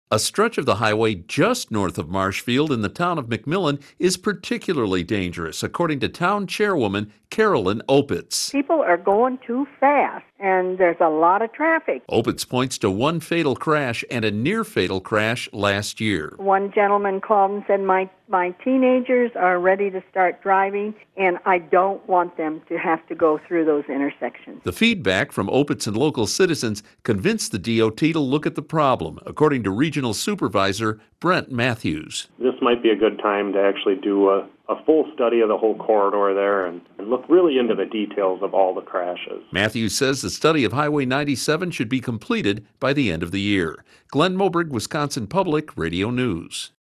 A stretch of the highway just north of Marshfield in the town of McMillan is particularly dangerous, according to town chairwoman Carolyn Opitz. People are going too fast, and there's a lot of traffic. Opitz points to one fatal crash and a near-fatal crash last year. One gentleman called and said, my teenagers are ready to start driving, and I don't want them to have to go through those intersections. The feedback from Opitz and local citizens convinced the DOT to look at the problem, according to Regional Supervisor Brent Matthews. This might be a good time to actually do a full study of the whole corridor there and look really into the details of all the crashes. Matthews says the study of Highway 97 should be completed by the end of the year. Glenn Moberg, Wisconsin Public Radio News.